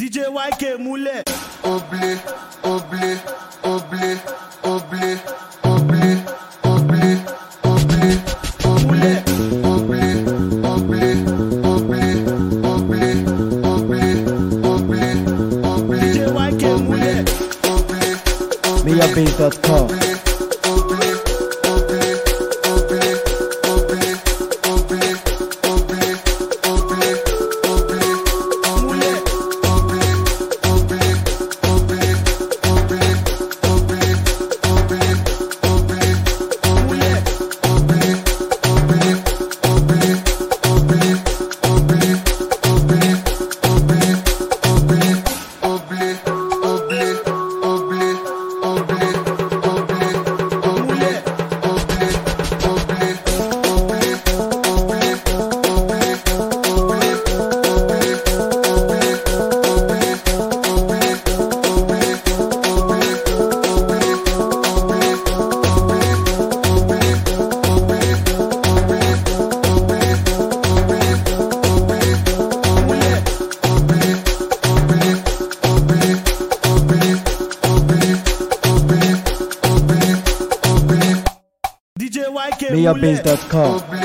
DJ YK múlẹ̀. Oblé, oblé, oblé, oblé, oblé, oblé, oblé, Múlẹ̀. oblé, oblé, oblé, oblé, oblé, oblé, oblé, DJ YK múlẹ̀. oblé, MiaBase.com. oblé, oblé, oblé, oblé, oblé, oblé, oblé, oblé, oblé, Múlẹ̀. oblé, oblé, oblé, oblé, oblé, oblé, oblé, Múlẹ̀. oblé, oblé, oblé, oblé, oblé, oblé, oblé, oblé, oblé, oblé, oblé, oblé, oblé, Múlẹ̀. DJ YK múlẹ̀. MiaBase.com.